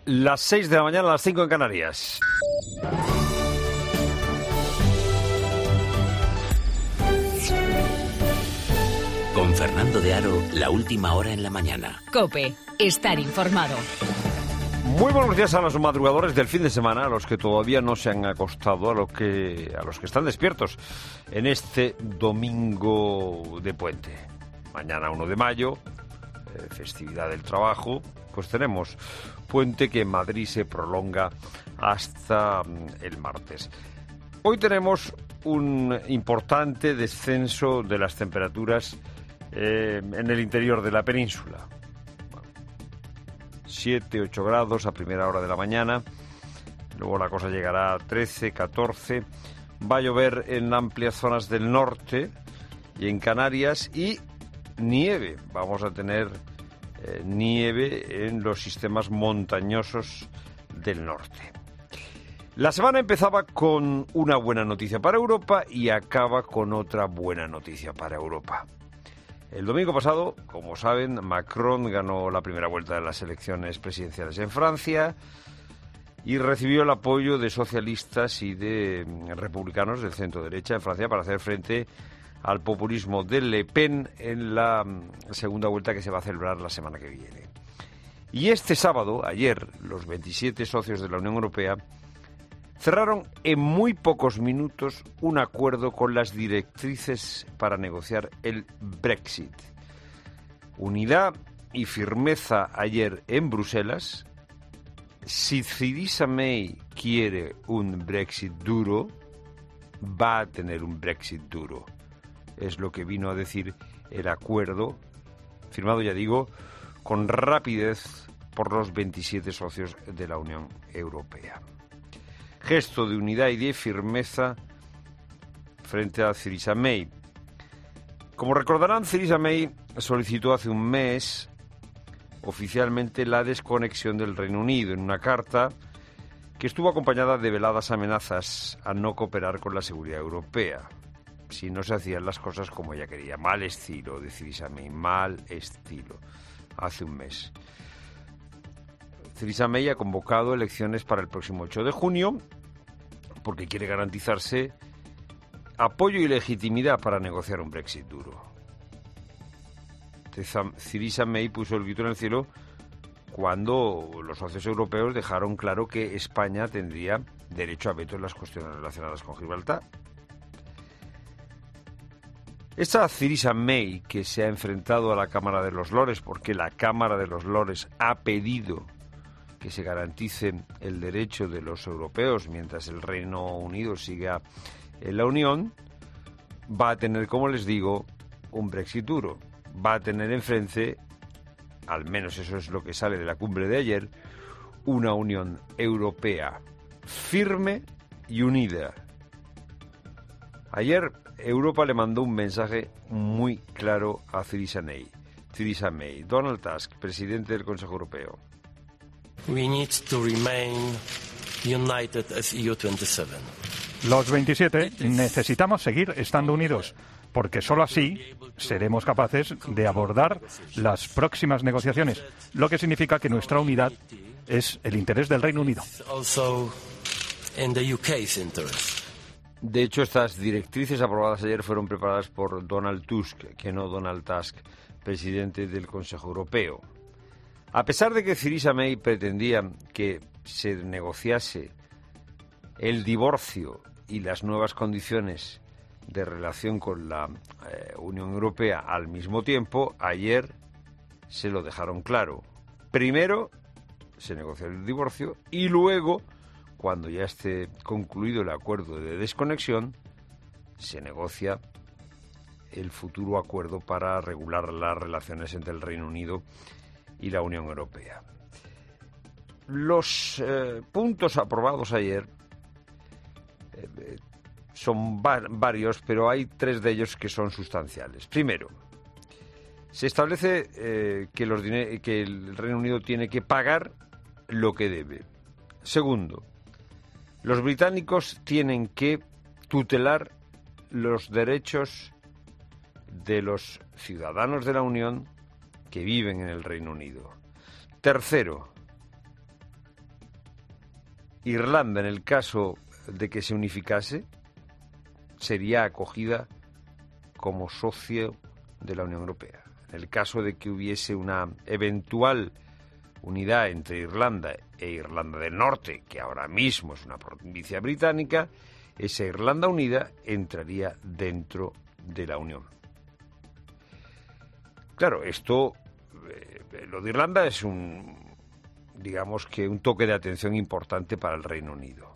Las 6 de la mañana, las 5 en Canarias. Con Fernando de Aro, la última hora en la mañana. COPE, estar informado. Muy buenos días a los madrugadores del fin de semana, a los que todavía no se han acostado, a los que están despiertos en este domingo de puente. Mañana 1 de mayo, festividad del trabajo, pues tenemos puente que en Madrid se prolonga hasta el martes. Hoy tenemos un importante descenso de las temperaturas en el interior de la península. 7-8 grados a primera hora de la mañana, luego la cosa llegará a 13, 14, va a llover en amplias zonas del norte y en Canarias y nieve, vamos a tener nieve en los sistemas montañosos del norte. La semana empezaba con una buena noticia para Europa y acaba con otra buena noticia para Europa. El domingo pasado, como saben, Macron ganó la primera vuelta de las elecciones presidenciales en Francia y recibió el apoyo de socialistas y de republicanos del centro-derecha en Francia para hacer frente al populismo de Le Pen en la segunda vuelta que se va a celebrar la semana que viene. Y este sábado, ayer, los 27 socios de la Unión Europea cerraron en muy pocos minutos un acuerdo con las directrices para negociar el Brexit. Unidad y firmeza ayer en Bruselas. Si Theresa May quiere un Brexit duro, va a tener un Brexit duro. Es lo que vino a decir el acuerdo, firmado, ya digo, con rapidez por los 27 socios de la Unión Europea. Gesto de unidad y de firmeza frente a Theresa May. Como recordarán, Theresa May solicitó hace un mes oficialmente la desconexión del Reino Unido en una carta que estuvo acompañada de veladas amenazas a no cooperar con la seguridad europea si no se hacían las cosas como ella quería. Mal estilo de Theresa May, mal estilo. Hace un mes. Theresa May ha convocado elecciones para el próximo 8 de junio porque quiere garantizarse apoyo y legitimidad para negociar un Brexit duro. Theresa May puso el grito en el cielo cuando los socios europeos dejaron claro que España tendría derecho a veto en las cuestiones relacionadas con Gibraltar. Esta Theresa May, que se ha enfrentado a la Cámara de los Lores porque la Cámara de los Lores ha pedido que se garantice el derecho de los europeos mientras el Reino Unido siga en la Unión, va a tener, como les digo, un Brexit duro. Va a tener enfrente, al menos eso es lo que sale de la cumbre de ayer, una Unión Europea firme y unida. Ayer Europa le mandó un mensaje muy claro a Theresa May. Donald Tusk, presidente del Consejo Europeo. We need to remain united as EU27. Los 27 necesitamos seguir estando unidos, porque solo así seremos capaces de abordar las próximas negociaciones, lo que significa que nuestra unidad es el interés del Reino Unido. De hecho, estas directrices aprobadas ayer fueron preparadas por Donald Tusk, que no Donald Tusk, presidente del Consejo Europeo. A pesar de que Theresa May pretendía que se negociase el divorcio y las nuevas condiciones de relación con la Unión Europea al mismo tiempo, ayer se lo dejaron claro. Primero se negocia el divorcio y luego, cuando ya esté concluido el acuerdo de desconexión, se negocia el futuro acuerdo para regular las relaciones entre el Reino Unido y la Unión Europea. Los puntos aprobados ayer son varios, pero hay 3 de ellos que son sustanciales. Primero, se establece que el Reino Unido tiene que pagar lo que debe. Segundo, los británicos tienen que tutelar los derechos de los ciudadanos de la Unión que viven en el Reino Unido. Tercero, Irlanda, en el caso de que se unificase, sería acogida como socio de la Unión Europea. En el caso de que hubiese una eventual unidad entre Irlanda e Irlanda del Norte, que ahora mismo es una provincia británica, esa Irlanda unida entraría dentro de la Unión. Claro, esto, lo de Irlanda es digamos que un toque de atención importante para el Reino Unido.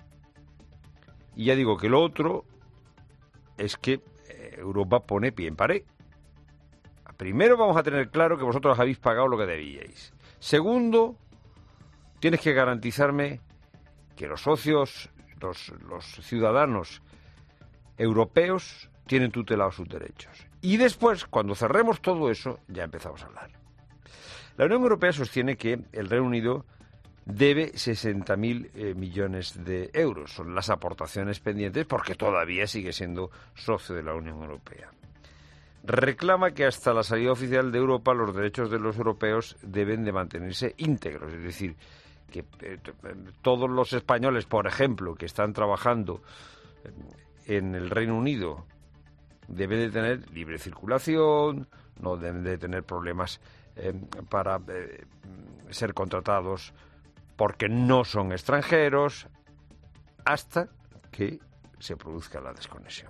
Y ya digo que lo otro es que Europa pone pie en pared. Primero vamos a tener claro que vosotros habéis pagado lo que debíais. Segundo, tienes que garantizarme que los socios, los ciudadanos europeos tienen tutelados sus derechos. Y después, cuando cerremos todo eso, ya empezamos a hablar. La Unión Europea sostiene que el Reino Unido debe 60.000 millones de euros. Son las aportaciones pendientes porque todavía sigue siendo socio de la Unión Europea. Reclama que hasta la salida oficial de Europa los derechos de los europeos deben de mantenerse íntegros. Es decir, que todos los españoles, por ejemplo, que están trabajando en el Reino Unido, deben de tener libre circulación, no deben de tener problemas para ser contratados porque no son extranjeros, hasta que se produzca la desconexión.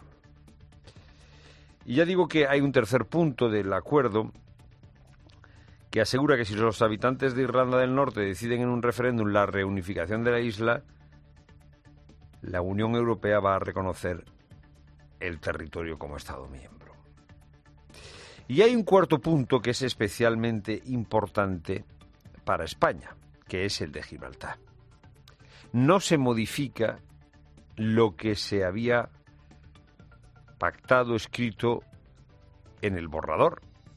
Y ya digo que hay un tercer punto del acuerdo que asegura que si los habitantes de Irlanda del Norte deciden en un referéndum la reunificación de la isla, la Unión Europea va a reconocer el territorio como Estado miembro. Y hay un cuarto punto que es especialmente importante para España, que es el de Gibraltar. No se modifica lo que se había pactado, escrito en el borrador.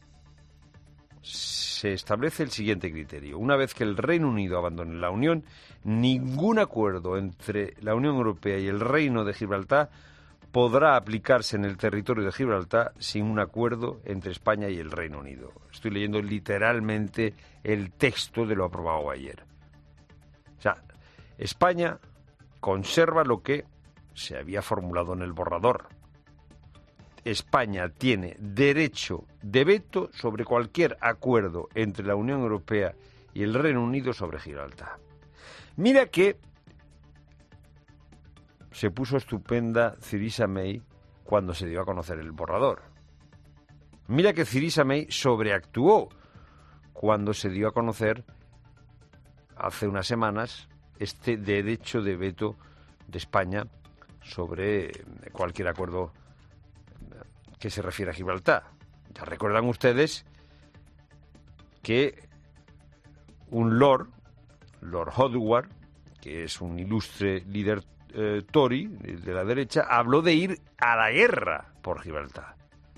Se establece el siguiente criterio. Una vez que el Reino Unido abandone la Unión, ningún acuerdo entre la Unión Europea y el Reino de Gibraltar podrá aplicarse en el territorio de Gibraltar sin un acuerdo entre España y el Reino Unido. Estoy leyendo literalmente el texto de lo aprobado ayer. O sea, España conserva lo que se había formulado en el borrador. España tiene derecho de veto sobre cualquier acuerdo entre la Unión Europea y el Reino Unido sobre Gibraltar. Mira que se puso estupenda Theresa May cuando se dio a conocer el borrador. Mira que Theresa May sobreactuó cuando se dio a conocer hace unas semanas este derecho de veto de España sobre cualquier acuerdo que se refiere a Gibraltar. Ya recuerdan ustedes que un Lord Howard, que es un ilustre líder Tory de la derecha, habló de ir a la guerra por Gibraltar.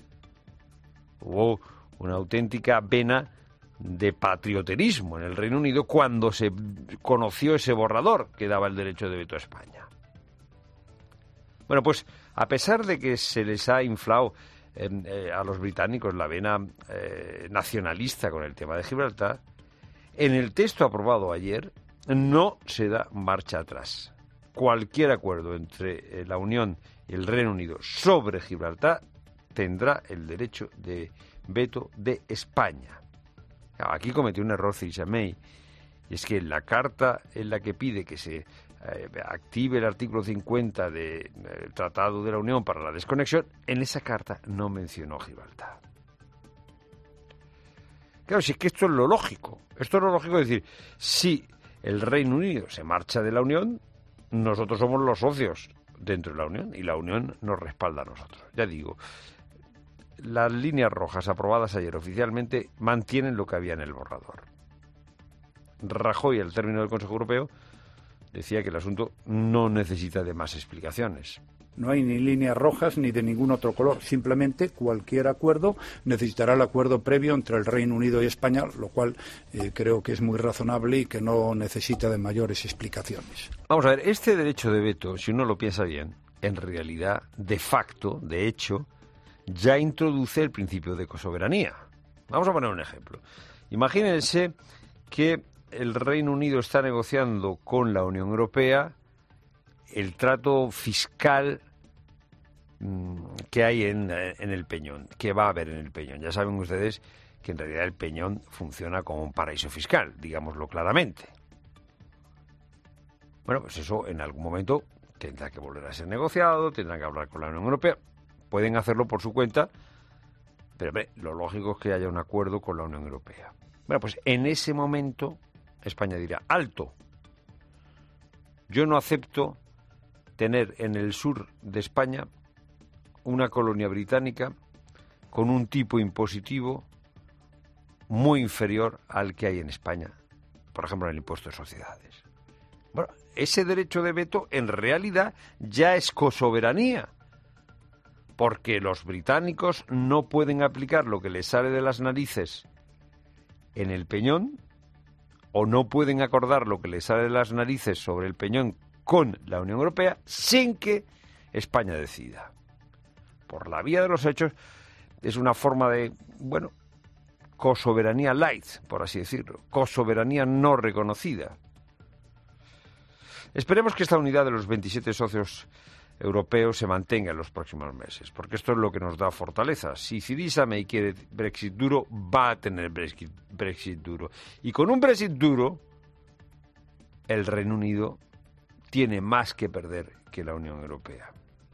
Hubo una auténtica vena de patrioterismo en el Reino Unido cuando se conoció ese borrador que daba el derecho de veto a España. Bueno, pues a pesar de que se les ha inflado a los británicos la vena nacionalista con el tema de Gibraltar, en el texto aprobado ayer no se da marcha atrás. Cualquier acuerdo entre la Unión y el Reino Unido sobre Gibraltar tendrá el derecho de veto de España. Aquí cometió un error Theresa May, y es que en la carta en la que pide que se active el artículo 50 del Tratado de la Unión para la desconexión, en esa carta no mencionó Gibraltar. Claro, si es que esto es lo lógico. Esto es lo lógico de decir, si el Reino Unido se marcha de la Unión, nosotros somos los socios dentro de la Unión y la Unión nos respalda a nosotros. Ya digo, las líneas rojas aprobadas ayer oficialmente mantienen lo que había en el borrador. Rajoy, al término del Consejo Europeo, decía que el asunto no necesita de más explicaciones. No hay ni líneas rojas ni de ningún otro color. Simplemente cualquier acuerdo necesitará el acuerdo previo entre el Reino Unido y España, lo cual creo que es muy razonable y que no necesita de mayores explicaciones. Vamos a ver, este derecho de veto, si uno lo piensa bien, en realidad, de facto, de hecho, ya introduce el principio de cosoberanía. Vamos a poner un ejemplo. Imagínense que el Reino Unido está negociando con la Unión Europea el trato fiscal que hay en el Peñón, que va a haber en el Peñón. Ya saben ustedes que en realidad el Peñón funciona como un paraíso fiscal, digámoslo claramente. Bueno, pues eso en algún momento tendrá que volver a ser negociado, tendrán que hablar con la Unión Europea. Pueden hacerlo por su cuenta, pero lo lógico es que haya un acuerdo con la Unión Europea. Bueno, pues en ese momento España dirá, alto, yo no acepto tener en el sur de España una colonia británica con un tipo impositivo muy inferior al que hay en España, por ejemplo, en el impuesto de sociedades. Bueno, ese derecho de veto en realidad ya es cosoberanía, porque los británicos no pueden aplicar lo que les sale de las narices en el Peñón, o no pueden acordar lo que les sale de las narices sobre el Peñón con la Unión Europea sin que España decida. Por la vía de los hechos, es una forma de, cosoberanía light, por así decirlo, cosoberanía no reconocida. Esperemos que esta unidad de los 27 socios europeos se mantenga en los próximos meses, porque esto es lo que nos da fortaleza. Si Theresa May quiere Brexit duro, va a tener Brexit duro. Y con un Brexit duro, el Reino Unido tiene más que perder que la Unión Europea.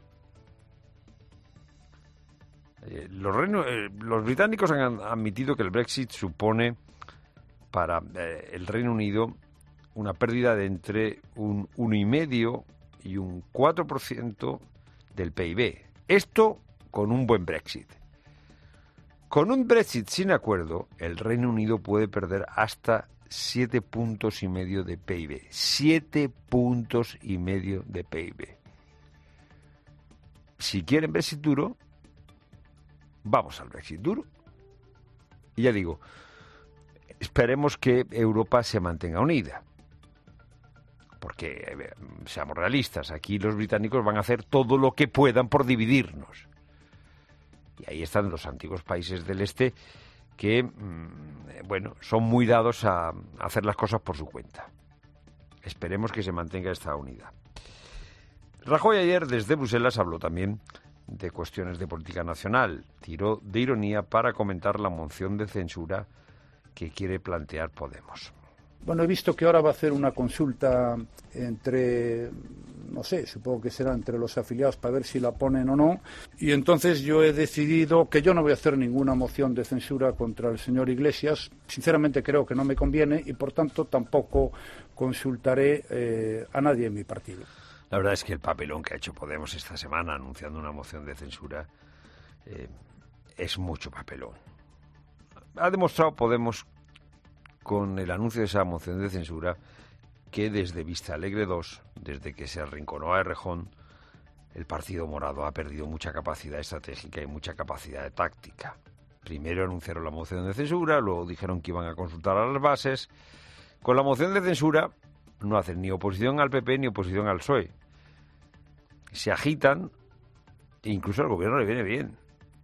Los británicos han admitido que el Brexit supone para el Reino Unido una pérdida de entre un 1,5% y un 4% del PIB. Esto con un buen Brexit. Con un Brexit sin acuerdo, el Reino Unido puede perder hasta 7,5 puntos de PIB. 7,5 puntos de PIB. Si quieren Brexit duro, vamos al Brexit duro. Y ya digo, esperemos que Europa se mantenga unida. Porque, seamos realistas, aquí los británicos van a hacer todo lo que puedan por dividirnos. Y ahí están los antiguos países del este que, son muy dados a hacer las cosas por su cuenta. Esperemos que se mantenga esta unidad. Rajoy ayer desde Bruselas habló también de cuestiones de política nacional. Tiró de ironía para comentar la moción de censura que quiere plantear Podemos. Bueno, he visto que ahora va a hacer una consulta entre, no sé, supongo que será entre los afiliados para ver si la ponen o no. Y entonces yo he decidido que yo no voy a hacer ninguna moción de censura contra el señor Iglesias. Sinceramente creo que no me conviene y por tanto tampoco consultaré a nadie en mi partido. La verdad es que el papelón que ha hecho Podemos esta semana anunciando una moción de censura es mucho papelón. Ha demostrado Podemos con el anuncio de esa moción de censura que desde Vista Alegre 2, desde que se arrinconó a Errejón, el Partido Morado ha perdido mucha capacidad estratégica y mucha capacidad de táctica. Primero anunciaron la moción de censura, luego dijeron que iban a consultar a las bases. Con la moción de censura no hacen ni oposición al PP ni oposición al PSOE. Se agitan e incluso al gobierno le viene bien.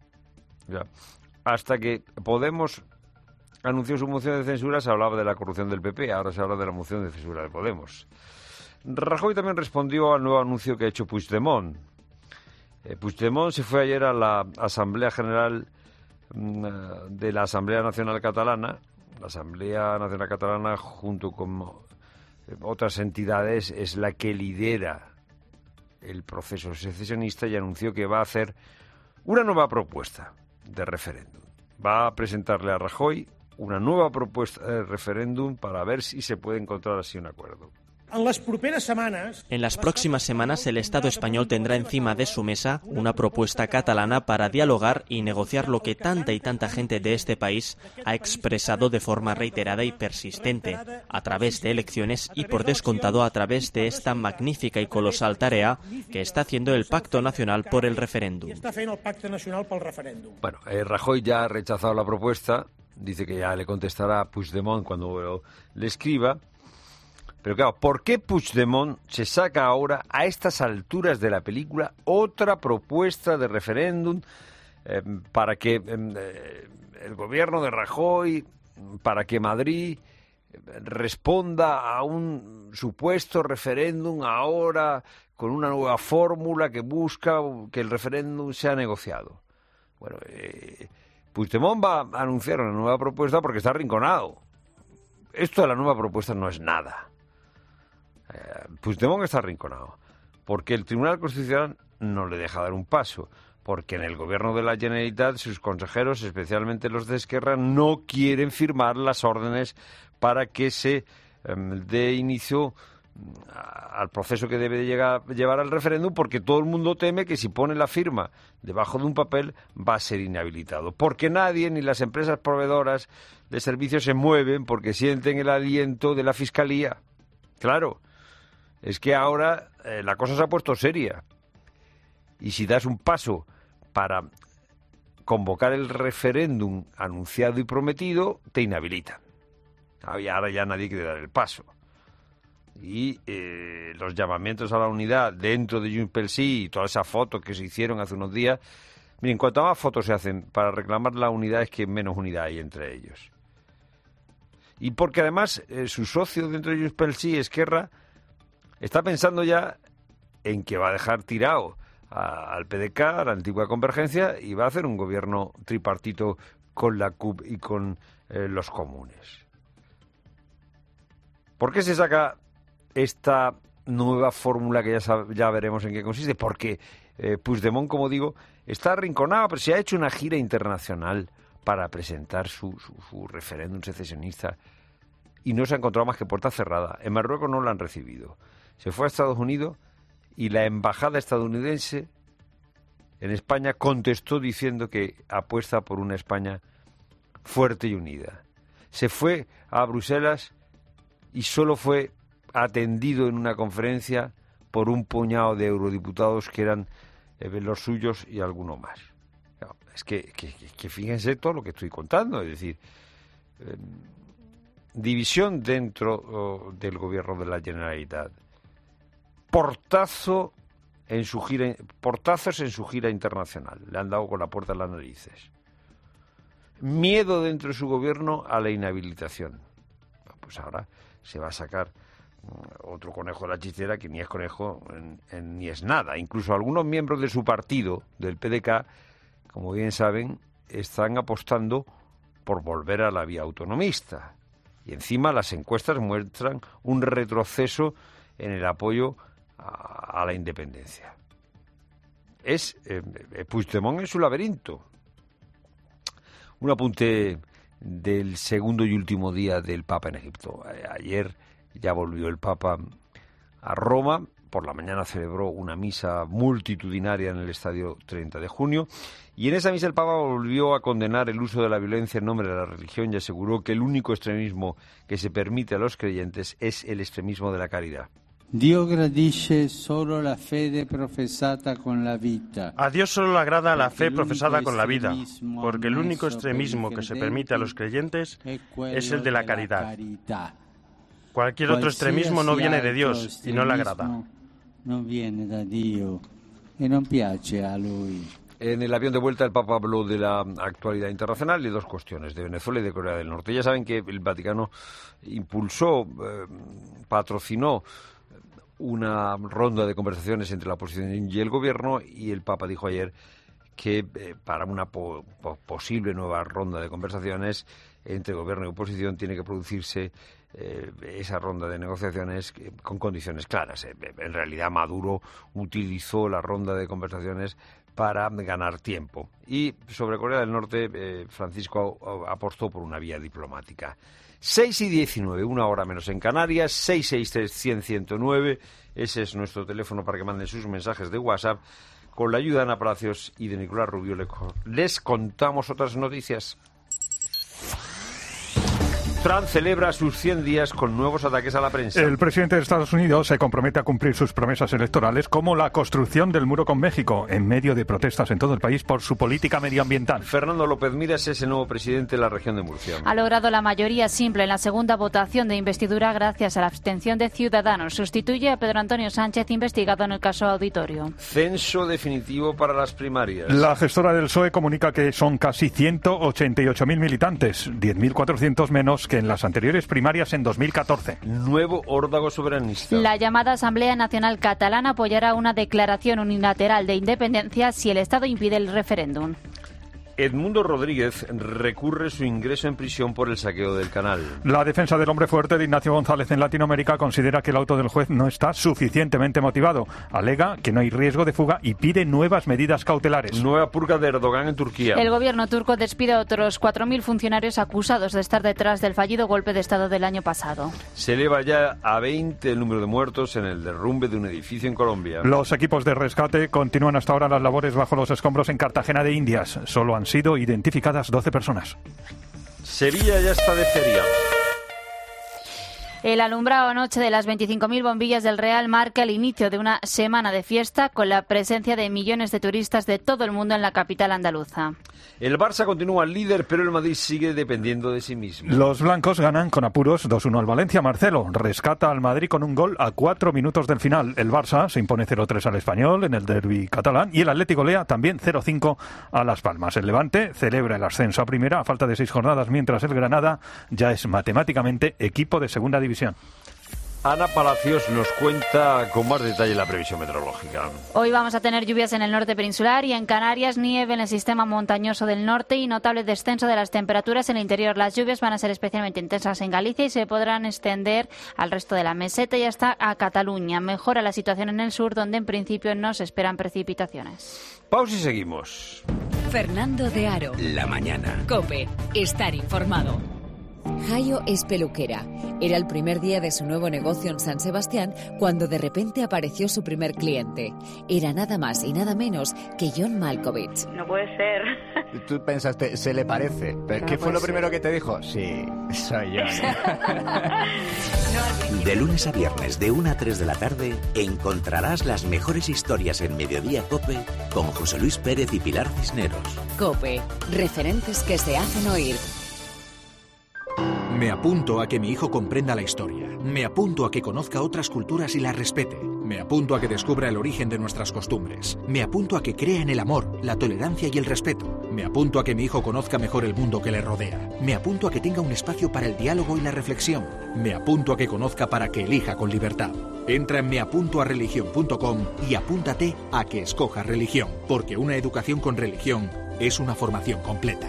Hasta que Podemos anunció su moción de censura, se hablaba de la corrupción del PP, ahora se habla de la moción de censura de Podemos. Rajoy también respondió al nuevo anuncio que ha hecho Puigdemont. Puigdemont se fue ayer a la Asamblea General de la Asamblea Nacional Catalana. La Asamblea Nacional Catalana, junto con otras entidades, es la que lidera el proceso secesionista y anunció que va a hacer una nueva propuesta de referéndum. Va a presentarle a Rajoy una nueva propuesta de referéndum para ver si se puede encontrar así un acuerdo. En las próximas semanas el Estado español tendrá encima de su mesa una propuesta catalana para dialogar y negociar lo que tanta y tanta gente de este país ha expresado de forma reiterada y persistente, a través de elecciones y por descontado a través de esta magnífica y colosal tarea que está haciendo el Pacto Nacional por el Referéndum. Bueno, Rajoy ya ha rechazado la propuesta, dice que ya le contestará a Puigdemont cuando le escriba. Pero claro, ¿por qué Puigdemont se saca ahora, a estas alturas de la película, otra propuesta de referéndum para que el gobierno de Rajoy, para que Madrid responda a un supuesto referéndum ahora con una nueva fórmula que busca que el referéndum sea negociado. Bueno, Puigdemont va a anunciar una nueva propuesta porque está arrinconado. Esto de la nueva propuesta no es nada. Puigdemont está arrinconado porque el Tribunal Constitucional no le deja dar un paso, porque en el gobierno de la Generalitat sus consejeros, especialmente los de Esquerra, no quieren firmar las órdenes para que se dé inicio al proceso que debe llevar al referéndum, porque todo el mundo teme que si pone la firma debajo de un papel va a ser inhabilitado, porque nadie, ni las empresas proveedoras de servicios, se mueven porque sienten el aliento de la Fiscalía. Claro, es que ahora la cosa se ha puesto seria, y si das un paso para convocar el referéndum anunciado y prometido, te inhabilitan. Ahora ya nadie quiere dar el paso. Y los llamamientos a la unidad dentro de Junts pel Sí y todas esas fotos que se hicieron hace unos días, miren, cuanto más fotos se hacen para reclamar la unidad, es que menos unidad hay entre ellos. Y porque además su socio dentro de Junts pel Sí, Esquerra, está pensando ya en que va a dejar tirado al PDK, a la antigua Convergencia, y va a hacer un gobierno tripartito con la CUP y con los comunes. ¿Por qué se saca esta nueva fórmula que ya veremos en qué consiste? Porque Puigdemont, como digo, está arrinconado, pero se ha hecho una gira internacional para presentar su referéndum secesionista y no se ha encontrado más que puerta cerrada. En Marruecos no lo han recibido. Se fue a Estados Unidos y la embajada estadounidense en España contestó diciendo que apuesta por una España fuerte y unida. Se fue a Bruselas y solo fue atendido en una conferencia por un puñado de eurodiputados que eran los suyos y alguno más. Es que fíjense todo lo que estoy contando, es decir, división dentro del gobierno de la Generalitat, portazos en su gira internacional, le han dado con la puerta en las narices, miedo dentro de su gobierno a la inhabilitación. Pues ahora se va a sacar otro conejo de la chistera que ni es conejo ni es nada. Incluso algunos miembros de su partido, del PDK, como bien saben, están apostando por volver a la vía autonomista. Y encima las encuestas muestran un retroceso en el apoyo a la independencia. Puigdemont en su laberinto. Un apunte del segundo y último día del Papa en Egipto. Ayer ya volvió el Papa a Roma. Por la mañana celebró una misa multitudinaria en el Estadio 30 de junio. Y en esa misa el Papa volvió a condenar el uso de la violencia en nombre de la religión y aseguró que el único extremismo que se permite a los creyentes es el extremismo de la caridad. Dio gradisce solo la fede profesata con la vita. A Dios solo le agrada la fe profesada con la vida, porque el único extremismo que se permite a los creyentes es el de la caridad. Cualquier otro extremismo no viene de Dios y no le agrada. No viene de Dios y no piace a lui. En el avión de vuelta el Papa habló de la actualidad internacional y dos cuestiones, de Venezuela y de Corea del Norte. Ya saben que el Vaticano impulsó, patrocinó una ronda de conversaciones entre la oposición y el gobierno, y el Papa dijo ayer que para una posible nueva ronda de conversaciones entre gobierno y oposición tiene que producirse esa ronda de negociaciones con condiciones claras. En realidad Maduro utilizó la ronda de conversaciones para ganar tiempo. Y sobre Corea del Norte, Francisco apostó por una vía diplomática. 6:19, una hora menos en Canarias, 663-100-109, ese es nuestro teléfono para que manden sus mensajes de WhatsApp. Con la ayuda de Ana Palacios y de Nicolás Rubio les contamos otras noticias. Trump celebra sus 100 días con nuevos ataques a la prensa. El presidente de Estados Unidos se compromete a cumplir sus promesas electorales, como la construcción del muro con México, en medio de protestas en todo el país por su política medioambiental. Fernando López Miras es el nuevo presidente de la región de Murcia. Ha logrado la mayoría simple en la segunda votación de investidura gracias a la abstención de Ciudadanos. Sustituye a Pedro Antonio Sánchez, investigado en el caso Auditorio. Censo definitivo para las primarias. La gestora del PSOE comunica que son casi 188.000 militantes, 10.400 menos que en las anteriores primarias en 2014. Nuevo órdago soberanista. La llamada Asamblea Nacional Catalana apoyará una declaración unilateral de independencia si el Estado impide el referéndum. Edmundo Rodríguez recurre su ingreso en prisión por el saqueo del canal. La defensa del hombre fuerte de Ignacio González en Latinoamérica considera que el auto del juez no está suficientemente motivado. Alega que no hay riesgo de fuga y pide nuevas medidas cautelares. Nueva purga de Erdogan en Turquía. El gobierno turco despide a otros 4.000 funcionarios acusados de estar detrás del fallido golpe de Estado del año pasado. Se eleva ya a 20 el número de muertos en el derrumbe de un edificio en Colombia. Los equipos de rescate continúan hasta ahora las labores bajo los escombros en Cartagena de Indias. Solo han sido identificadas 12 personas. Sevilla ya está de feria. El alumbrado anoche de las 25.000 bombillas del Real marca el inicio de una semana de fiesta con la presencia de millones de turistas de todo el mundo en la capital andaluza. El Barça continúa líder, pero el Madrid sigue dependiendo de sí mismo. Los blancos ganan con apuros 2-1 al Valencia. Marcelo rescata al Madrid con un gol a 4 minutos del final. El Barça se impone 0-3 al Español en el derbi catalán y el Atleti golea también 0-5 a Las Palmas. El Levante celebra el ascenso a primera a falta de 6 jornadas, mientras el Granada ya es matemáticamente equipo de segunda división. Ana Palacios nos cuenta con más detalle la previsión meteorológica. Hoy vamos a tener lluvias en el norte peninsular y en Canarias, nieve en el sistema montañoso del norte y notable descenso de las temperaturas en el interior. Las lluvias van a ser especialmente intensas en Galicia y se podrán extender al resto de la meseta y hasta a Cataluña. Mejora la situación en el sur, donde en principio no se esperan precipitaciones. Pausa y seguimos. Fernando de Aro. La mañana. COPE. Estar informado. Jaio es peluquera. Era el primer día de su nuevo negocio en San Sebastián cuando de repente apareció su primer cliente. Era nada más y nada menos que John Malkovich. No puede ser. Tú pensaste, se le parece. ¿Pero qué fue lo primero que te dijo? Sí, soy yo. De lunes a viernes, de 1 a 3 de la tarde, encontrarás las mejores historias en Mediodía COPE con José Luis Pérez y Pilar Cisneros. COPE. Referentes que se hacen oír. Me apunto a que mi hijo comprenda la historia. Me apunto a que conozca otras culturas y las respete. Me apunto a que descubra el origen de nuestras costumbres. Me apunto a que crea en el amor, la tolerancia y el respeto. Me apunto a que mi hijo conozca mejor el mundo que le rodea. Me apunto a que tenga un espacio para el diálogo y la reflexión. Me apunto a que conozca para que elija con libertad. Entra en meapuntoareligion.com y apúntate a que escoja religión, porque una educación con religión es una formación completa.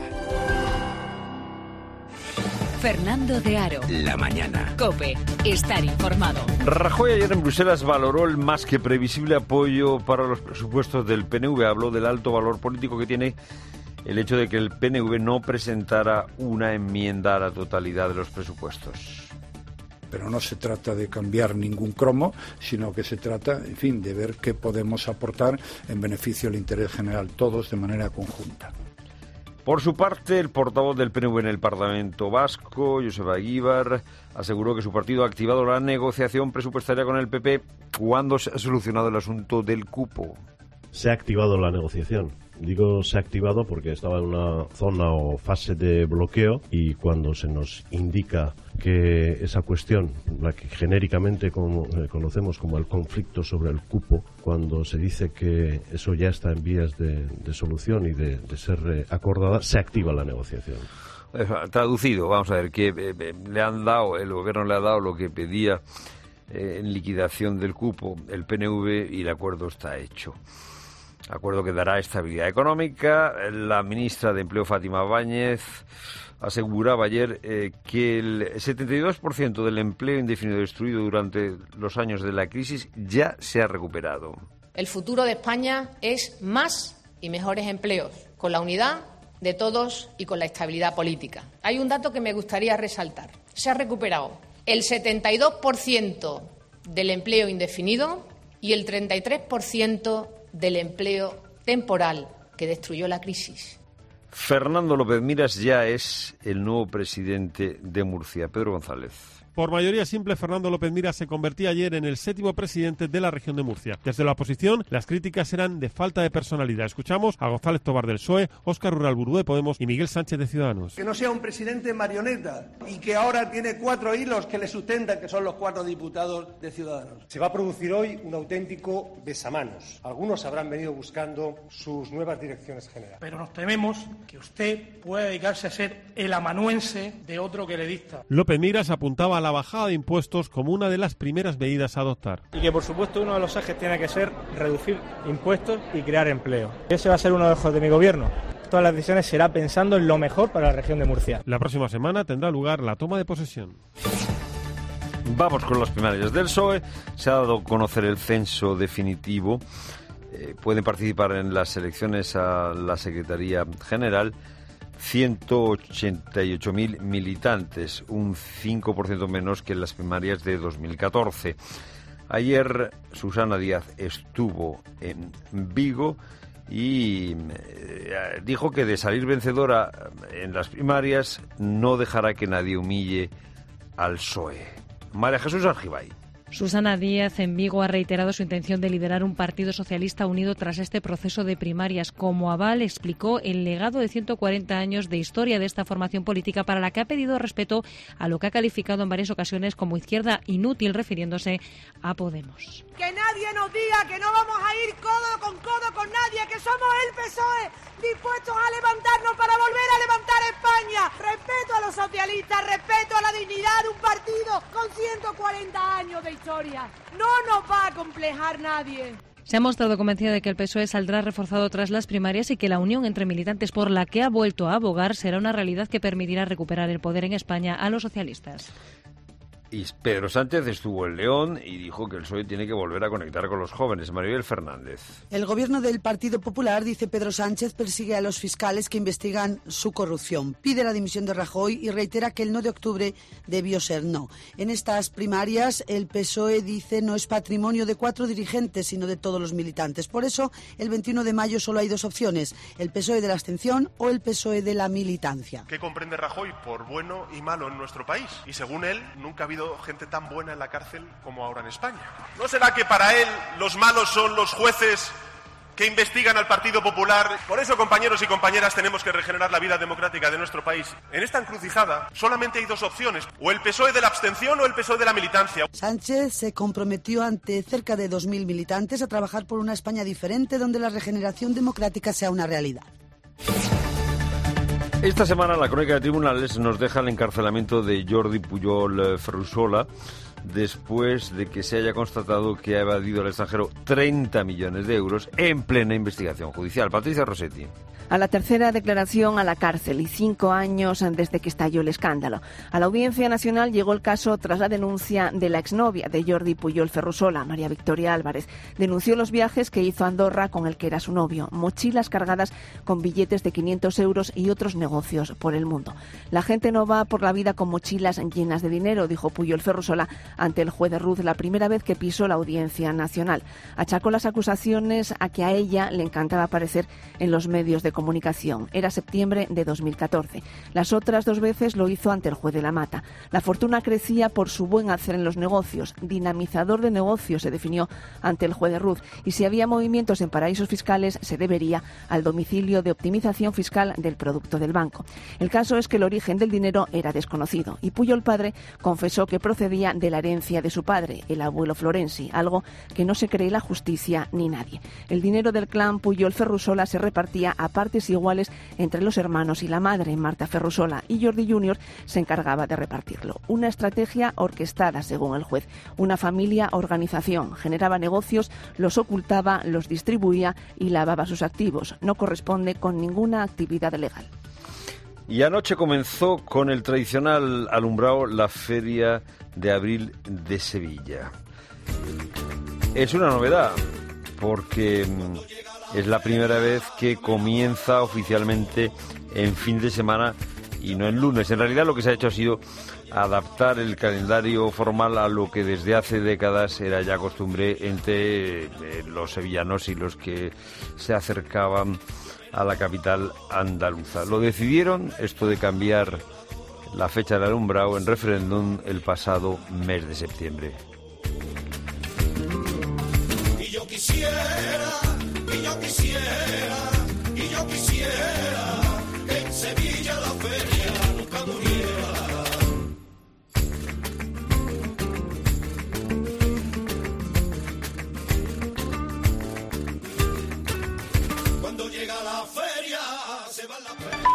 Fernando de Aro. La mañana. COPE. Estar informado. Rajoy ayer en Bruselas valoró el más que previsible apoyo para los presupuestos del PNV. Habló del alto valor político que tiene el hecho de que el PNV no presentara una enmienda a la totalidad de los presupuestos. Pero no se trata de cambiar ningún cromo, sino que se trata, en fin, de ver qué podemos aportar en beneficio del interés general, todos de manera conjunta. Por su parte, el portavoz del PNV en el Parlamento Vasco, Joseba Eguíbar, aseguró que su partido ha activado la negociación presupuestaria con el PP cuando se ha solucionado el asunto del cupo. Se ha activado la negociación. Digo se ha activado porque estaba en una zona o fase de bloqueo y cuando se nos indica que esa cuestión, la que genéricamente conocemos como el conflicto sobre el cupo, cuando se dice que eso ya está en vías de solución y de ser acordada, se activa la negociación. Traducido, vamos a ver, que el gobierno le ha dado lo que pedía en liquidación del cupo el PNV y el acuerdo está hecho. Acuerdo que dará estabilidad económica. La ministra de Empleo, Fátima Báñez, aseguraba ayer que el 72% del empleo indefinido destruido durante los años de la crisis ya se ha recuperado. El futuro de España es más y mejores empleos, con la unidad de todos y con la estabilidad política. Hay un dato que me gustaría resaltar. Se ha recuperado el 72% del empleo indefinido y el 33% del empleo temporal que destruyó la crisis. Fernando López Miras ya es el nuevo presidente de Murcia. Pedro González. Por mayoría simple, Fernando López Miras se convertía ayer en el 7º presidente de la región de Murcia. Desde la oposición, las críticas eran de falta de personalidad. Escuchamos a González Tobar del PSOE, Óscar Uralburú de Podemos y Miguel Sánchez de Ciudadanos. Que no sea un presidente marioneta y que ahora tiene 4 hilos que le sustentan, que son los 4 diputados de Ciudadanos. Se va a producir hoy un auténtico besamanos. Algunos habrán venido buscando sus nuevas direcciones generales. Pero nos tememos que usted pueda dedicarse a ser el amanuense de otro que le dicta. López Miras apuntaba a la bajada de impuestos como una de las primeras medidas a adoptar. Y que por supuesto uno de los ejes tiene que ser reducir impuestos y crear empleo. Ese va a ser uno de los ejes de mi gobierno. Todas las decisiones será pensando en lo mejor para la región de Murcia. La próxima semana tendrá lugar la toma de posesión. Vamos con las primarias del PSOE. Se ha dado a conocer el censo definitivo. Pueden participar en las elecciones a la Secretaría General 188.000 militantes, un 5% menos que en las primarias de 2014. Ayer Susana Díaz estuvo en Vigo y dijo que de salir vencedora en las primarias no dejará que nadie humille al PSOE. María Jesús Argibay. Susana Díaz en Vigo ha reiterado su intención de liderar un partido socialista unido tras este proceso de primarias. Como aval explicó el legado de 140 años de historia de esta formación política, para la que ha pedido respeto a lo que ha calificado en varias ocasiones como izquierda inútil, refiriéndose a Podemos. Que nadie nos diga que no vamos a ir codo con nadie, que somos el PSOE dispuestos a levantarnos para volver a levantar España. Respeto a los socialistas, respeto a la dignidad de un partido con 140 años de historia. No nos va a complejar nadie. Se ha mostrado convencida de que el PSOE saldrá reforzado tras las primarias y que la unión entre militantes por la que ha vuelto a abogar será una realidad que permitirá recuperar el poder en España a los socialistas. Y Pedro Sánchez estuvo en León y dijo que el PSOE tiene que volver a conectar con los jóvenes. Maribel Fernández. El gobierno del Partido Popular, dice Pedro Sánchez, persigue a los fiscales que investigan su corrupción. Pide la dimisión de Rajoy y reitera que el no de octubre debió ser no. En estas primarias, el PSOE dice no es patrimonio de 4 dirigentes, sino de todos los militantes. Por eso, el 21 de mayo solo hay 2 opciones, el PSOE de la abstención o el PSOE de la militancia. ¿Qué comprende Rajoy por bueno y malo en nuestro país? Y según él, nunca ha habido gente tan buena en la cárcel como ahora en España. ¿No será que para él los malos son los jueces que investigan al Partido Popular? Por eso, compañeros y compañeras, tenemos que regenerar la vida democrática de nuestro país. En esta encrucijada solamente hay 2 opciones, o el PSOE de la abstención o el PSOE de la militancia. Sánchez se comprometió ante cerca de 2.000 militantes a trabajar por una España diferente donde la regeneración democrática sea una realidad. Esta semana la crónica de tribunales nos deja el encarcelamiento de Jordi Pujol Ferrusola después de que se haya constatado que ha evadido al extranjero 30 millones de euros en plena investigación judicial. Patricia Rossetti. A la tercera declaración a la cárcel y 5 años desde que estalló el escándalo. A la Audiencia Nacional llegó el caso tras la denuncia de la exnovia de Jordi Pujol Ferrusola, María Victoria Álvarez. Denunció los viajes que hizo a Andorra con el que era su novio, mochilas cargadas con billetes de 500 euros y otros negocios por el mundo. La gente no va por la vida con mochilas llenas de dinero, dijo Pujol Ferrusola ante el juez de Ruz la primera vez que pisó la Audiencia Nacional. Achacó las acusaciones a que a ella le encantaba aparecer en los medios de comunicación. Era septiembre de 2014. Las otras 2 veces lo hizo ante el juez de la Mata. La fortuna crecía por su buen hacer en los negocios. Dinamizador de negocios se definió ante el juez de Ruz. Y si había movimientos en paraísos fiscales, se debería al domicilio de optimización fiscal del producto del banco. El caso es que el origen del dinero era desconocido. Y Pujol padre confesó que procedía de la herencia de su padre, el abuelo Florenzi, algo que no se cree la justicia ni nadie. El dinero del clan Pujol Ferrusola se repartía a partes iguales entre los hermanos y la madre, Marta Ferrusola, y Jordi Jr. se encargaba de repartirlo. Una estrategia orquestada, según el juez. Una familia organización. Generaba negocios, los ocultaba, los distribuía y lavaba sus activos. No corresponde con ninguna actividad legal. Y anoche comenzó con el tradicional alumbrado la Feria de Abril de Sevilla. Es una novedad porque es la primera vez que comienza oficialmente en fin de semana y no en lunes. En realidad lo que se ha hecho ha sido adaptar el calendario formal a lo que desde hace décadas era ya costumbre entre los sevillanos y los que se acercaban a la capital andaluza. Lo decidieron, esto de cambiar la fecha del alumbrado en referéndum el pasado mes de septiembre. Y yo quisiera que en Sevilla la feria nunca muriera. Cuando llega la feria, se va la feria.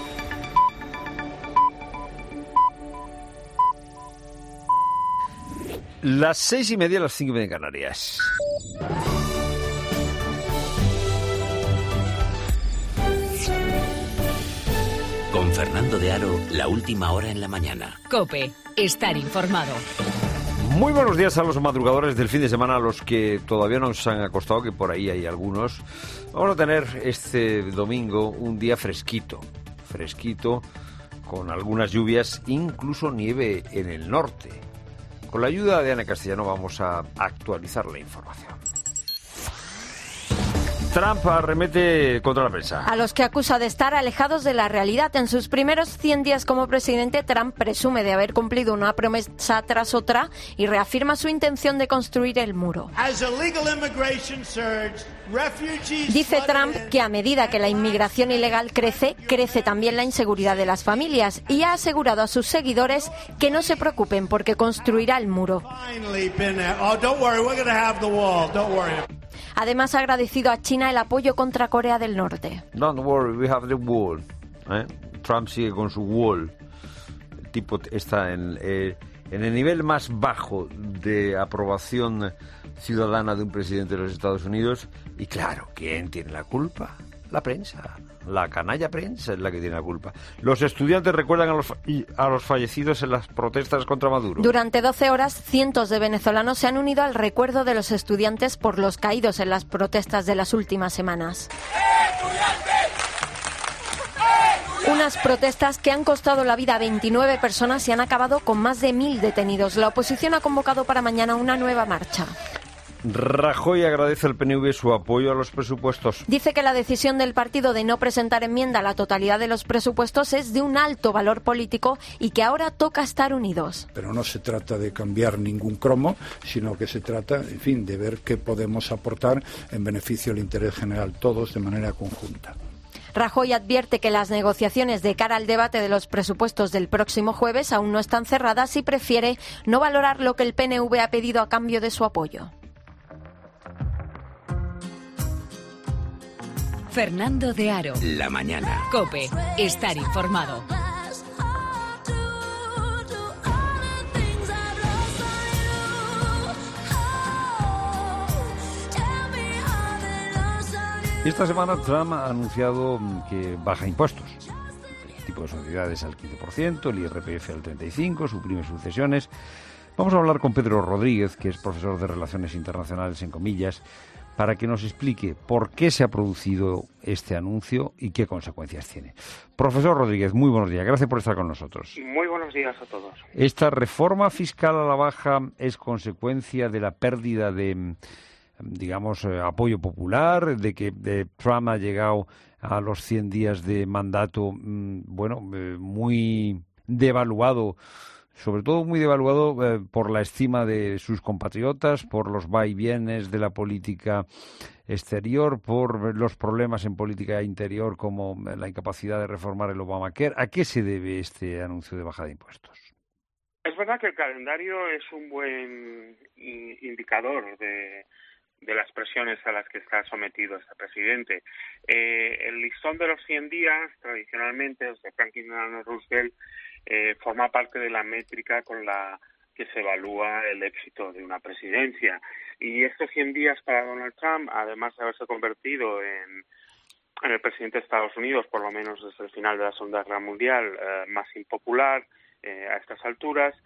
Las 6:30, las 5:30 en Canarias. Con Fernando de Aro, la última hora en la mañana. COPE, estar informado. Muy buenos días a los madrugadores del fin de semana, a los que todavía no se han acostado, que por ahí hay algunos. Vamos a tener este domingo un día fresquito, con algunas lluvias, incluso nieve en el norte. Con la ayuda de Ana Castellano vamos a actualizar la información. Trump arremete contra la prensa. A los que acusa de estar alejados de la realidad. En sus primeros 100 días como presidente, Trump presume de haber cumplido una promesa tras otra y reafirma su intención de construir el muro. Dice Trump que a medida que la inmigración ilegal crece también la inseguridad de las familias y ha asegurado a sus seguidores que no se preocupen porque construirá el muro. Además, ha agradecido a China el apoyo contra Corea del Norte. Don't worry, we have the wall. Trump sigue con su wall. El tipo está en el nivel más bajo de aprobación ciudadana de un presidente de los Estados Unidos. Y claro, ¿quién tiene la culpa? La prensa. La canalla prensa es la que tiene la culpa. Los estudiantes recuerdan a los fallecidos en las protestas contra Maduro. Durante 12 horas, cientos de venezolanos se han unido al recuerdo de los estudiantes por los caídos en las protestas de las últimas semanas. Unas protestas que han costado la vida a 29 personas y han acabado con más de 1.000 detenidos. La oposición ha convocado para mañana una nueva marcha. Rajoy agradece al PNV su apoyo a los presupuestos. Dice que la decisión del partido de no presentar enmienda a la totalidad de los presupuestos es de un alto valor político y que ahora toca estar unidos. Pero no se trata de cambiar ningún cromo, sino que se trata, en fin, de ver qué podemos aportar en beneficio del interés general, todos de manera conjunta. Rajoy advierte que las negociaciones de cara al debate de los presupuestos del próximo jueves aún no están cerradas y prefiere no valorar lo que el PNV ha pedido a cambio de su apoyo. Fernando de Aro. La mañana. COPE, estar informado. Esta semana Trump ha anunciado que baja impuestos. El tipo de sociedades al 15%, el IRPF al 35%, suprime sucesiones. Vamos a hablar con Pedro Rodríguez, que es profesor de Relaciones Internacionales en Comillas, para que nos explique por qué se ha producido este anuncio y qué consecuencias tiene. Profesor Rodríguez, muy buenos días. Gracias por estar con nosotros. Muy buenos días a todos. ¿Esta reforma fiscal a la baja es consecuencia de la pérdida de, digamos, apoyo popular, de que Trump ha llegado a los 100 días de mandato, muy devaluado, sobre todo muy devaluado por la estima de sus compatriotas, por los vaivienes de la política exterior, por los problemas en política interior como la incapacidad de reformar el Obamacare? ¿A qué se debe este anuncio de bajada de impuestos? Es verdad que el calendario es un buen indicador de las presiones a las que está sometido este presidente. El listón de los 100 días, tradicionalmente, desde Franklin Delano Roosevelt, forma parte de la métrica con la que se evalúa el éxito de una presidencia. Y estos 100 días para Donald Trump, además de haberse convertido en el presidente de Estados Unidos, por lo menos desde el final de la Segunda Guerra Mundial, más impopular a estas alturas,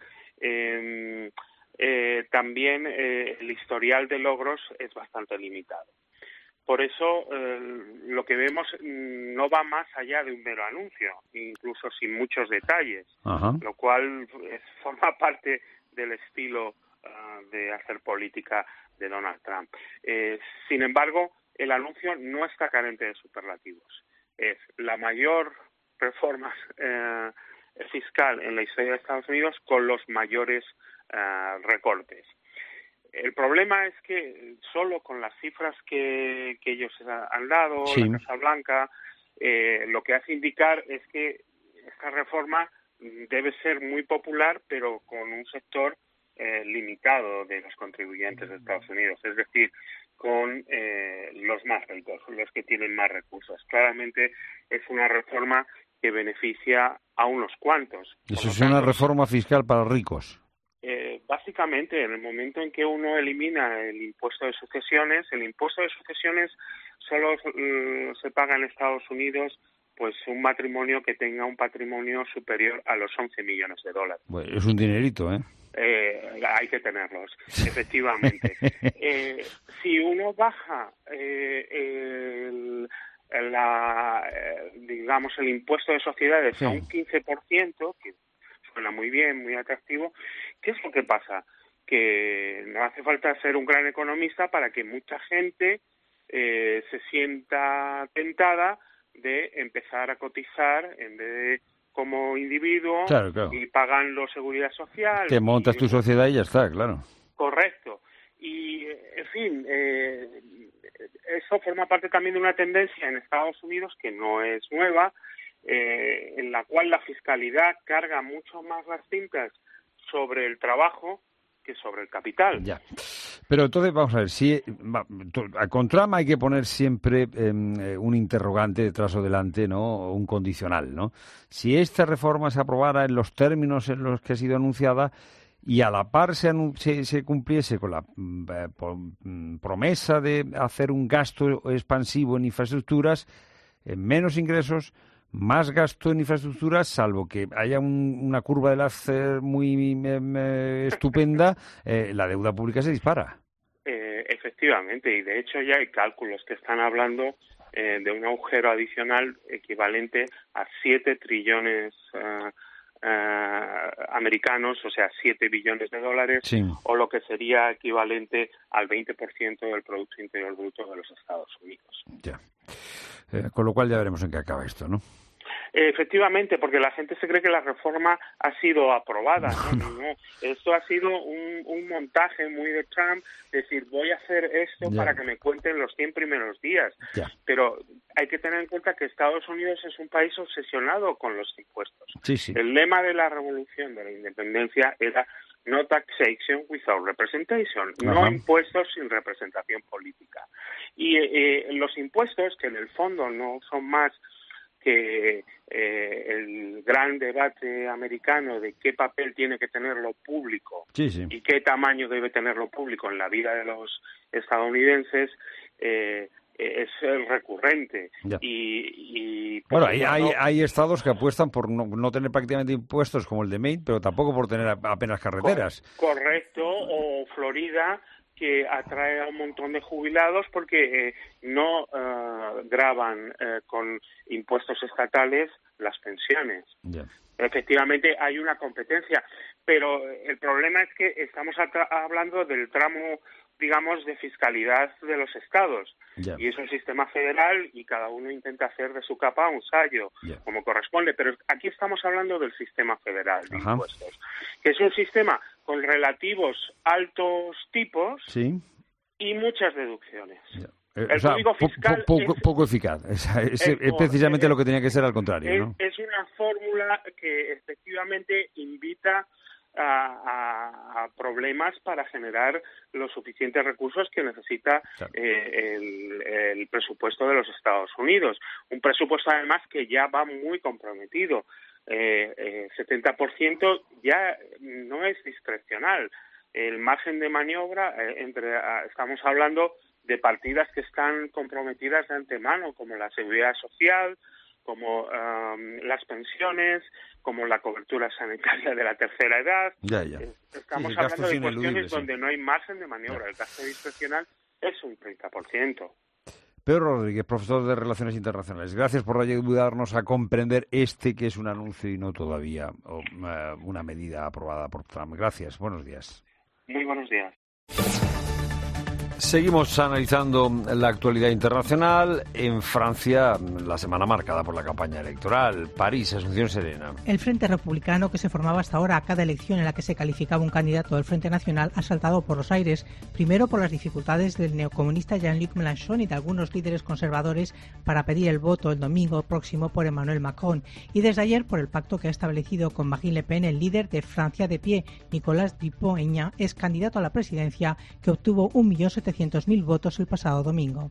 también el historial de logros es bastante limitado. Por eso lo que vemos no va más allá de un mero anuncio, incluso sin muchos detalles, lo cual forma parte del estilo de hacer política de Donald Trump. Sin embargo, el anuncio no está carente de superlativos. Es la mayor reforma fiscal en la historia de Estados Unidos con los mayores recortes. El problema es que solo con las cifras que ellos han dado, sí, la Casa Blanca, lo que hace indicar es que esta reforma debe ser muy popular, pero con un sector limitado de los contribuyentes de Estados Unidos, es decir, con los más ricos, los que tienen más recursos. Claramente es una reforma que beneficia a unos cuantos. Eso es una reforma fiscal para ricos. Básicamente, en el momento en que uno elimina el impuesto de sucesiones, solo se paga en Estados Unidos pues un matrimonio que tenga un patrimonio superior a los 11 millones de dólares. Bueno, es un dinerito, ¿eh? Hay que tenerlos, efectivamente. Si uno baja digamos el impuesto de sociedades, sí, a un 15%, que suena muy bien, muy atractivo, ¿qué es lo que pasa? Que no hace falta ser un gran economista para que mucha gente se sienta tentada de empezar a cotizar en vez de como individuo, claro, claro, y pagando seguridad social. Te montas tu sociedad y ya está, claro. Correcto. Y, en fin, eso forma parte también de una tendencia en Estados Unidos que no es nueva, en la cual la fiscalidad carga mucho más las tintas sobre el trabajo que sobre el capital. Ya. Pero entonces, vamos a ver, si con Trump hay que poner siempre un interrogante detrás o delante, ¿no? Un condicional, ¿no? Si esta reforma se aprobara en los términos en los que ha sido anunciada y a la par se cumpliese con la promesa de hacer un gasto expansivo en infraestructuras, menos ingresos, más gasto en infraestructuras, salvo que haya una curva de Laffer muy estupenda, la deuda pública se dispara. Efectivamente, y de hecho ya hay cálculos que están hablando de un agujero adicional equivalente a 7 trillones americanos, o sea, 7 billones de dólares, sí, o lo que sería equivalente al 20% del Producto Interior Bruto de los Estados Unidos. Ya. Con lo cual ya veremos en qué acaba esto, ¿no? Efectivamente, porque la gente se cree que la reforma ha sido aprobada. No. Esto ha sido un montaje muy de Trump, decir, voy a hacer esto para que me cuenten los 100 primeros días. Ya. Pero hay que tener en cuenta que Estados Unidos es un país obsesionado con los impuestos. Sí, sí. El lema de la revolución de la independencia era no taxation without representation, no impuestos sin representación política. Y los impuestos, que en el fondo no son más que el gran debate americano de qué papel tiene que tener lo público, sí, sí, y qué tamaño debe tener lo público en la vida de los estadounidenses, es recurrente. Y bueno, hay estados que apuestan por no tener prácticamente impuestos, como el de Maine, pero tampoco por tener apenas carreteras. Correcto, o Florida, que atrae a un montón de jubilados porque no gravan con impuestos estatales las pensiones. Yeah. Efectivamente hay una competencia, pero el problema es que estamos hablando del tramo, digamos, de fiscalidad de los estados. Yeah. Y es un sistema federal y cada uno intenta hacer de su capa un sayo, como corresponde. Pero aquí estamos hablando del sistema federal de impuestos, que es un sistema con relativos altos tipos, sí, y muchas deducciones. Yeah. El código fiscal poco eficaz. Es precisamente lo que tenía que ser al contrario, ¿no? Es una fórmula que efectivamente invita a problemas para generar los suficientes recursos que necesita el presupuesto de los Estados Unidos. Un presupuesto, además, que ya va muy comprometido. 70% ya no es discrecional. El margen de maniobra, estamos hablando de partidas que están comprometidas de antemano, como la seguridad social, como las pensiones, como la cobertura sanitaria de la tercera edad. Ya. Estamos hablando de cuestiones donde no hay margen de maniobra. El gasto discrecional es un 30%. Pedro Rodríguez, profesor de Relaciones Internacionales, gracias por ayudarnos a comprender que es un anuncio y no todavía una medida aprobada por Trump. Gracias, buenos días. Muy buenos días. Seguimos analizando la actualidad internacional. En Francia, la semana marcada por la campaña electoral. París, Asunción Serena. El Frente Republicano, que se formaba hasta ahora a cada elección en la que se calificaba un candidato del Frente Nacional, ha saltado por los aires. Primero por las dificultades del neocomunista Jean-Luc Mélenchon y de algunos líderes conservadores para pedir el voto el domingo próximo por Emmanuel Macron. Y desde ayer por el pacto que ha establecido con Marine Le Pen el líder de Francia de pie, Nicolas Dupont-Aignan, es candidato a la presidencia, que obtuvo 1.700.000 votos el pasado domingo.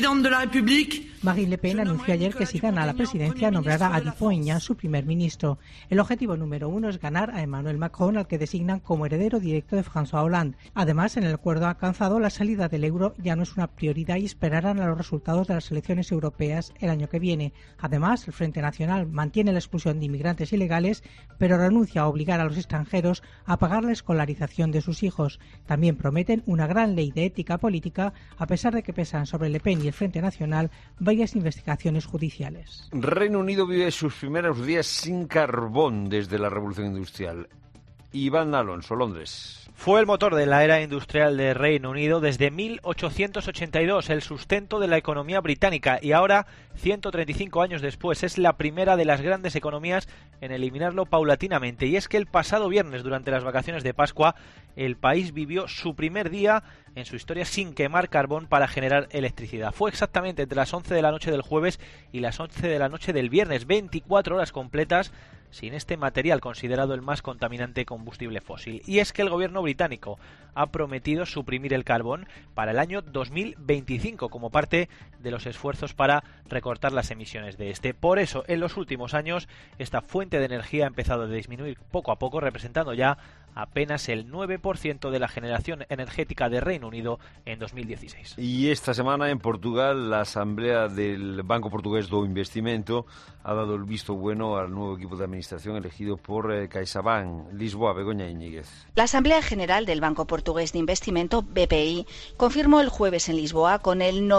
Marine Le Pen anunció ayer que si gana la presidencia nombrará a Dupont-Aignan su primer ministro. El objetivo número uno es ganar a Emmanuel Macron, al que designan como heredero directo de François Hollande. Además, en el acuerdo alcanzado, la salida del euro ya no es una prioridad y esperarán a los resultados de las elecciones europeas el año que viene. Además, el Frente Nacional mantiene la expulsión de inmigrantes ilegales, pero renuncia a obligar a los extranjeros a pagar la escolarización de sus hijos. También prometen una gran ley de ética política, a pesar de que pesan sobre Le Pen y el Frente Nacional varias investigaciones judiciales. Reino Unido vive sus primeros días sin carbón desde la Revolución Industrial. Iván Alonso, Londres. Fue el motor de la era industrial de Reino Unido desde 1882, el sustento de la economía británica, y ahora, 135 años después, es la primera de las grandes economías en eliminarlo paulatinamente. Y es que el pasado viernes, durante las vacaciones de Pascua, el país vivió su primer día en su historia sin quemar carbón para generar electricidad. Fue exactamente entre las 11 de la noche del jueves y las 11 de la noche del viernes, 24 horas completas sin este material considerado el más contaminante combustible fósil. Y es que el gobierno británico ha prometido suprimir el carbón para el año 2025 como parte de los esfuerzos para recortar las emisiones de este. Por eso, en los últimos años, esta fuente de energía ha empezado a disminuir poco a poco, representando ya apenas el 9% de la generación energética de Reino Unido en 2016. Y esta semana en Portugal, la Asamblea del Banco Portugués do Investimento ha dado el visto bueno al nuevo equipo de administración elegido por CaixaBank. Lisboa, Begoña Íñiguez. La Asamblea General del Banco Portugués de Investimento, BPI, confirmó el jueves en Lisboa con el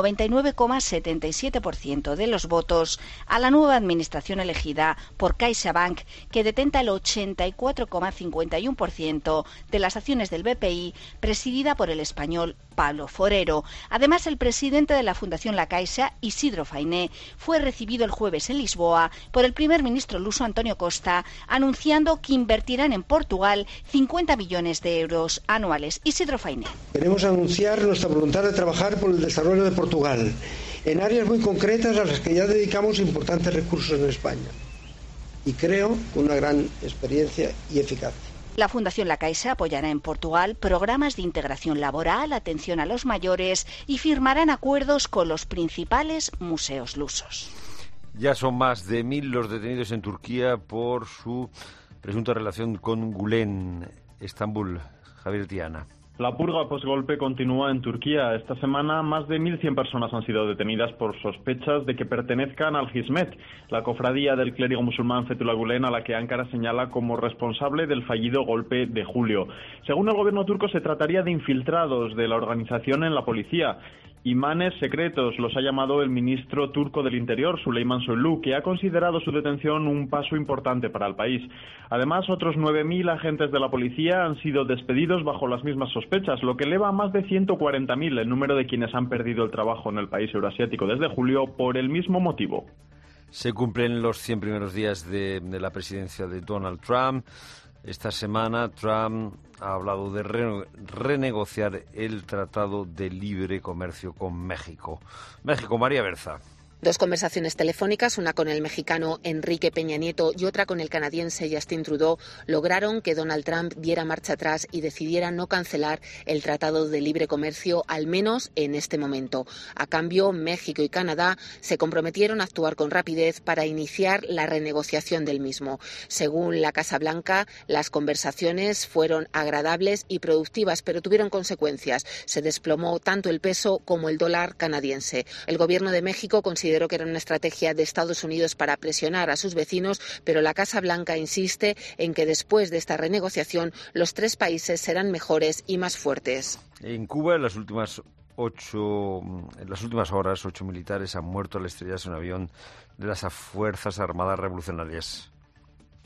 99,77% de los votos a la nueva administración elegida por CaixaBank, que detenta el 84,51% de las acciones del BPI, presidida por el español Pablo Forero. Además, el presidente de la Fundación La Caixa, Isidro Fainé, fue recibido el jueves en Lisboa por el primer ministro luso António Costa, anunciando que invertirán en Portugal 50 millones de euros anuales. Isidro Fainé. Queremos anunciar nuestra voluntad de trabajar por el desarrollo de Portugal en áreas muy concretas a las que ya dedicamos importantes recursos en España. Y creo una gran experiencia y eficacia. La Fundación La Caixa apoyará en Portugal programas de integración laboral, atención a los mayores y firmarán acuerdos con los principales museos lusos. Ya son más de 1.000 los detenidos en Turquía por su presunta relación con Gülen. Estambul, Javier Tiana. La purga postgolpe continúa en Turquía. Esta semana más de 1.100 personas han sido detenidas por sospechas de que pertenezcan al Hizmet, la cofradía del clérigo musulmán Fethullah Gülen, a la que Ankara señala como responsable del fallido golpe de julio. Según el gobierno turco, se trataría de infiltrados de la organización en la policía. Imanes secretos los ha llamado el ministro turco del Interior, Süleyman Soylu, que ha considerado su detención un paso importante para el país. Además, otros 9.000 agentes de la policía han sido despedidos bajo las mismas sospechas, lo que eleva a más de 140.000 el número de quienes han perdido el trabajo en el país euroasiático desde julio por el mismo motivo. Se cumplen los 100 primeros días de la presidencia de Donald Trump. Esta semana Trump ha hablado de renegociar el Tratado de Libre Comercio con México. México, María Berza. Dos conversaciones telefónicas, una con el mexicano Enrique Peña Nieto y otra con el canadiense Justin Trudeau, lograron que Donald Trump diera marcha atrás y decidiera no cancelar el Tratado de Libre Comercio, al menos en este momento. A cambio, México y Canadá se comprometieron a actuar con rapidez para iniciar la renegociación del mismo. Según la Casa Blanca, las conversaciones fueron agradables y productivas, pero tuvieron consecuencias. Se desplomó tanto el peso como el dólar canadiense. El gobierno de México consideró que era una estrategia de Estados Unidos para presionar a sus vecinos, pero la Casa Blanca insiste en que después de esta renegociación los tres países serán mejores y más fuertes. En Cuba, en las últimas horas, 8 militares han muerto al estrellarse un avión de las Fuerzas Armadas Revolucionarias.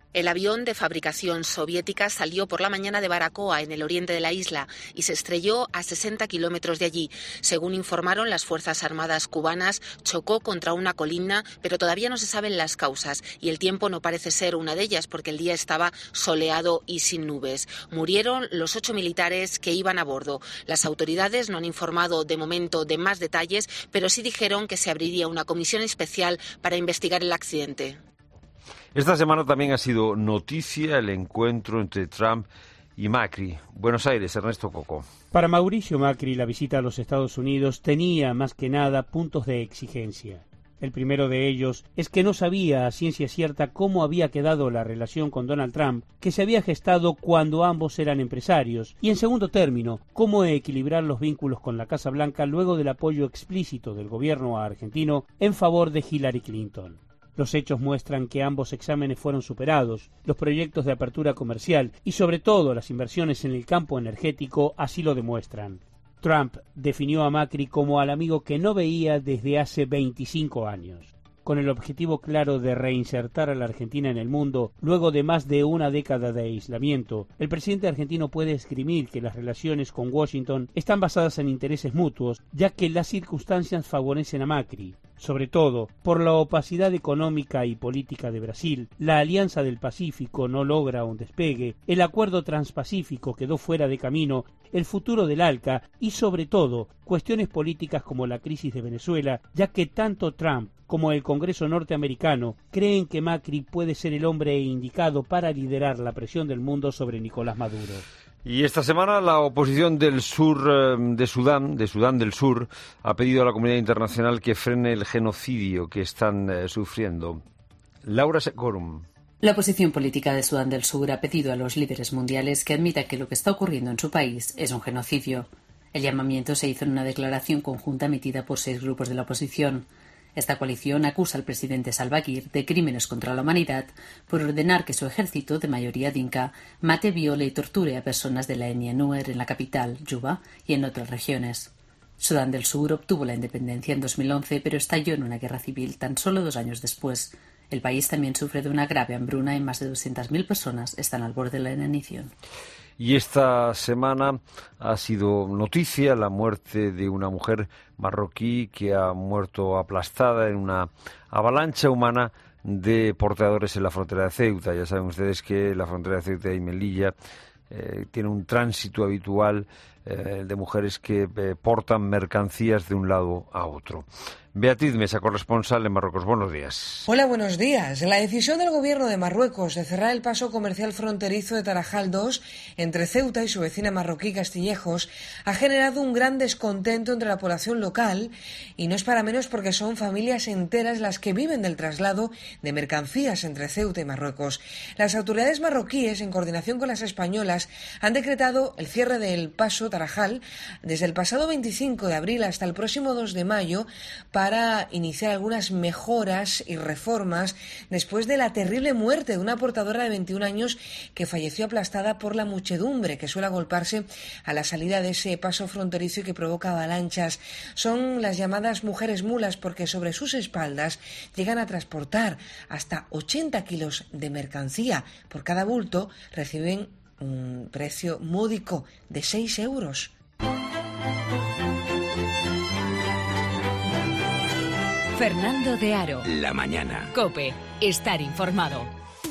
El avión de fabricación soviética salió por la mañana de Baracoa, en el oriente de la isla, y se estrelló a 60 kilómetros de allí. Según informaron las Fuerzas Armadas cubanas, chocó contra una colina, pero todavía no se saben las causas, y el tiempo no parece ser una de ellas, porque el día estaba soleado y sin nubes. Murieron los 8 militares que iban a bordo. Las autoridades no han informado de momento de más detalles, pero sí dijeron que se abriría una comisión especial para investigar el accidente. Esta semana también ha sido noticia el encuentro entre Trump y Macri. Buenos Aires, Ernesto Coco. Para Mauricio Macri, la visita a los Estados Unidos tenía, más que nada, puntos de exigencia. El primero de ellos es que no sabía a ciencia cierta cómo había quedado la relación con Donald Trump, que se había gestado cuando ambos eran empresarios, y en segundo término, cómo equilibrar los vínculos con la Casa Blanca luego del apoyo explícito del gobierno argentino en favor de Hillary Clinton. Los hechos muestran que ambos exámenes fueron superados, los proyectos de apertura comercial y sobre todo las inversiones en el campo energético así lo demuestran. Trump definió a Macri como al amigo que no veía desde hace 25 años. Con el objetivo claro de reinsertar a la Argentina en el mundo, luego de más de una década de aislamiento, el presidente argentino puede esgrimir que las relaciones con Washington están basadas en intereses mutuos, ya que las circunstancias favorecen a Macri. Sobre todo, por la opacidad económica y política de Brasil, la Alianza del Pacífico no logra un despegue, el Acuerdo Transpacífico quedó fuera de camino, el futuro del ALCA y, sobre todo, cuestiones políticas como la crisis de Venezuela, ya que tanto Trump como el Congreso norteamericano creen que Macri puede ser el hombre indicado para liderar la presión del mundo sobre Nicolás Maduro. Y esta semana la oposición del sur de Sudán del Sur, ha pedido a la comunidad internacional que frene el genocidio que están sufriendo. Laura Secorum. La oposición política de Sudán del Sur ha pedido a los líderes mundiales que admitan que lo que está ocurriendo en su país es un genocidio. El llamamiento se hizo en una declaración conjunta emitida por 6 grupos de la oposición. Esta coalición acusa al presidente Salva Kiir de crímenes contra la humanidad por ordenar que su ejército, de mayoría dinka, mate, viole y torture a personas de la etnia Nuer en la capital, Juba, y en otras regiones. Sudán del Sur obtuvo la independencia en 2011, pero estalló en una guerra civil tan solo 2 años después. El país también sufre de una grave hambruna y más de 200.000 personas están al borde de la inanición. Y esta semana ha sido noticia la muerte de una mujer marroquí que ha muerto aplastada en una avalancha humana de porteadores en la frontera de Ceuta. Ya saben ustedes que la frontera de Ceuta y Melilla tiene un tránsito habitual de mujeres que portan mercancías de un lado a otro. Beatriz Mesa, corresponsal en Marruecos. Buenos días. Hola, buenos días. La decisión del gobierno de Marruecos de cerrar el paso comercial fronterizo de Tarajal II entre Ceuta y su vecina marroquí Castillejos ha generado un gran descontento entre la población local, y no es para menos porque son familias enteras las que viven del traslado de mercancías entre Ceuta y Marruecos. Las autoridades marroquíes, en coordinación con las españolas, han decretado el cierre del paso Tarajal desde el pasado 25 de abril hasta el próximo 2 de mayo para iniciar algunas mejoras y reformas después de la terrible muerte de una portadora de 21 años que falleció aplastada por la muchedumbre que suele agolparse a la salida de ese paso fronterizo y que provoca avalanchas. Son las llamadas mujeres mulas porque sobre sus espaldas llegan a transportar hasta 80 kilos de mercancía. Por cada bulto reciben un precio módico de 6 euros. Fernando de Aro. La mañana. COPE. Estar informado.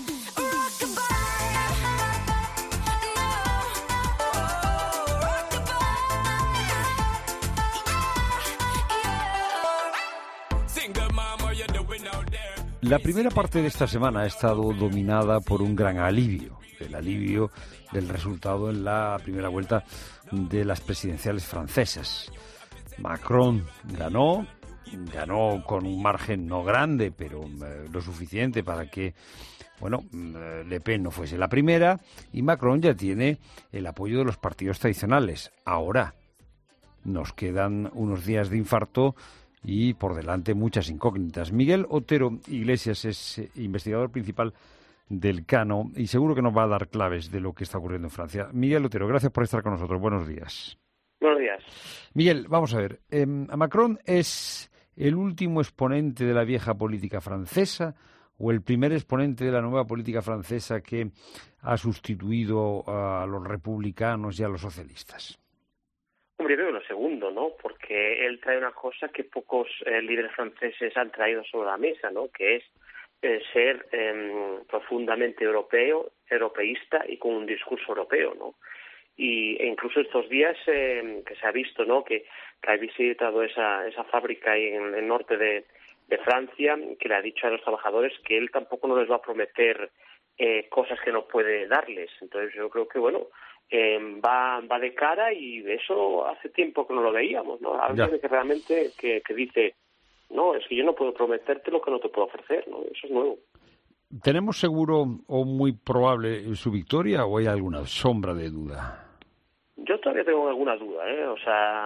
La primera parte de esta semana ha estado dominada por un gran alivio, el alivio del resultado en la primera vuelta de las presidenciales francesas. Macron ganó con un margen no grande, pero lo suficiente para que, Le Pen no fuese la primera, y Macron ya tiene el apoyo de los partidos tradicionales. Ahora nos quedan unos días de infarto y por delante muchas incógnitas. Miguel Otero Iglesias es investigador principal del Cano y seguro que nos va a dar claves de lo que está ocurriendo en Francia. Miguel Otero, gracias por estar con nosotros. Buenos días. Buenos días. Miguel, vamos a ver. Macron es el último exponente de la vieja política francesa o el primer exponente de la nueva política francesa que ha sustituido a los republicanos y a los socialistas? Hombre, yo veo lo segundo, ¿no? Porque él trae una cosa que pocos líderes franceses han traído sobre la mesa, ¿no? Que es ser profundamente europeísta y con un discurso europeo, ¿no? E incluso estos días que se ha visto, ¿no? Que ha visitado esa fábrica ahí en el norte de Francia, que le ha dicho a los trabajadores que él tampoco no les va a prometer cosas que no puede darles. Entonces yo creo que, bueno, va de cara, y eso hace tiempo que no lo veíamos, ¿no? Alguien que realmente que dice, no, es que yo no puedo prometerte lo que no te puedo ofrecer, ¿no? Eso es nuevo. ¿Tenemos seguro o muy probable su victoria o hay alguna sombra de duda? Yo todavía tengo alguna duda, ¿eh? O sea,